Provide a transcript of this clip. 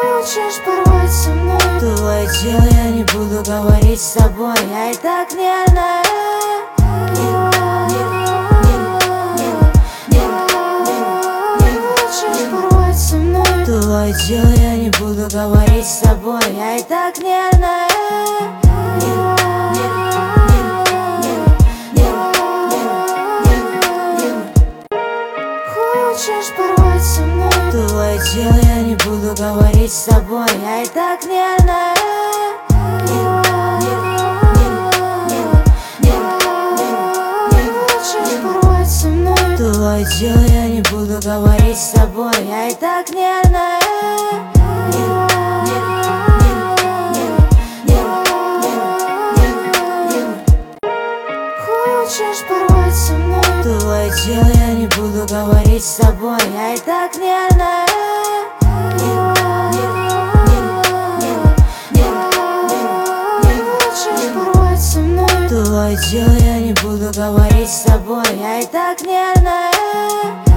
Хочешь порвать со мной? Твое дело, я не буду говорить с тобой, я и так нервная. Хочешь порвать со мной? Твое дело, я не буду говорить с тобой, я и так нервная. Хочешь порвать со мной? Твое дело, я не буду говорить с тобой, я и так нервная. Хочешь порвать со мной? Твое дело, я не буду говорить с тобой, я и так нервная. Хочешь порвать со мной? Твое дело, я не буду говорить с тобой, я и так нервная. Хочешь порвать со мной? Твое дело, я не буду говорить с тобой, я и так нервная.